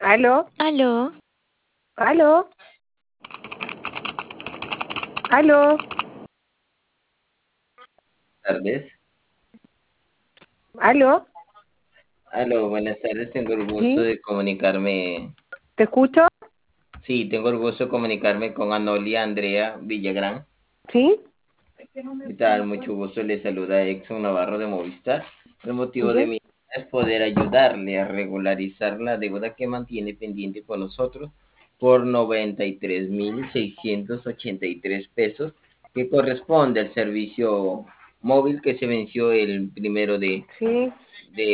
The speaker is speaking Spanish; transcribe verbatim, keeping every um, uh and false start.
¿Aló? Aló, ¿Aló? ¿Aló? Tardes. ¿Aló? Aló, buenas tardes. Tengo el gusto ¿Sí? de comunicarme. ¿Te escucho? Sí, tengo el gusto de comunicarme con Anolia Andrea Villagrán. ¿Sí? ¿Qué tal? Mucho gusto. Le saluda Exxon Navarro de Movistar. El motivo de ¿Ya? mi llamada es poder ayudarle a regularizar la deuda que mantiene pendiente con nosotros por noventa y tres mil seiscientos ochenta y tres pesos, que corresponde al servicio móvil que se venció el primero de, Sí. de